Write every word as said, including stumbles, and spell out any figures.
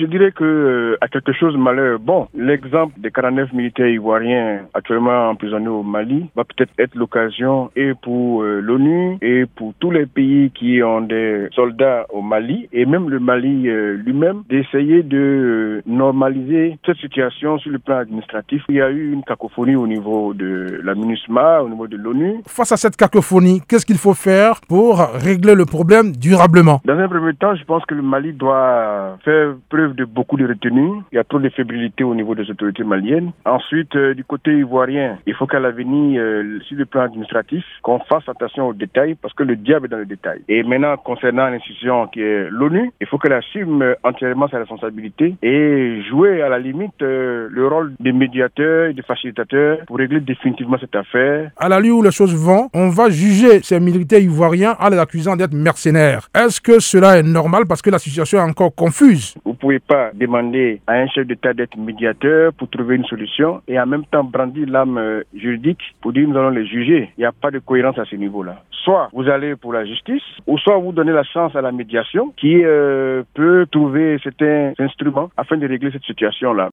je dirais que euh, à quelque chose de malheur. Bon, l'exemple des quarante-neuf militaires ivoiriens actuellement emprisonnés au Mali va peut-être être l'occasion et pour euh, l'ONU et pour tous les pays qui ont des soldats au Mali et même le Mali euh, lui-même d'essayer de euh, normaliser cette situation sur le plan administratif. Il y a eu une cacophonie au niveau de la MINUSMA, au niveau de l'ONU. Face à cette cacophonie, qu'est-ce qu'il faut faire pour régler le problème durablement? Dans un premier temps, je pense que le Mali doit faire preuve de beaucoup de retenue. Il y a trop de fébrilité au niveau des autorités maliennes. Ensuite, euh, du côté ivoirien, il faut qu'à l'avenir, euh, sur le plan administratif, qu'on fasse attention aux détails parce que le diable est dans les détails. Et maintenant, concernant l'institution qui est l'ONU, il faut qu'elle assume entièrement sa responsabilité et jouer à la limite euh, le rôle de médiateur et de facilitateur pour régler définitivement cette affaire. À la lieu où les choses vont, on va juger ces militaires ivoiriens en les accusant d'être mercenaires. Est-ce que cela est normal parce que la situation est encore confuse? Vous ne pouvez pas demander à un chef d'État d'être médiateur pour trouver une solution et en même temps brandir l'âme euh, juridique pour dire nous allons les juger. Il n'y a pas de cohérence à ce niveau-là. Soit vous allez pour la justice, ou soit vous donnez la chance à la médiation qui euh, peut trouver certains instruments afin de régler cette situation-là.